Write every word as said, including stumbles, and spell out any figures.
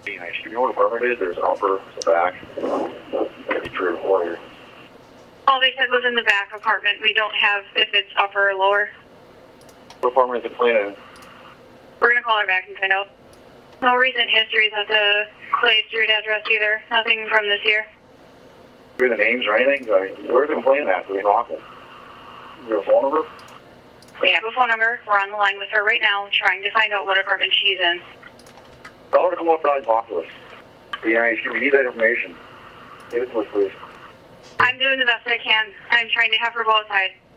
Be nice. You know what apartment it is? There's an upper, the back. Maybe three or four here. All they said was in the back apartment. We don't have if it's upper or lower. What apartment is it playing in? We're going to call her back and find out. No recent histories at the Clay Street address either. Nothing from this year. Do you have the names or anything? I mean, where's it playing at? Do we know? Do you have a phone number? We have a phone number. We're on the line with her right now trying to find out what apartment she's in. Tell her to come up and talk to us. Be nice. We need that information. Give it to us, please. I'm doing the best I can. I'm trying to have her go outside.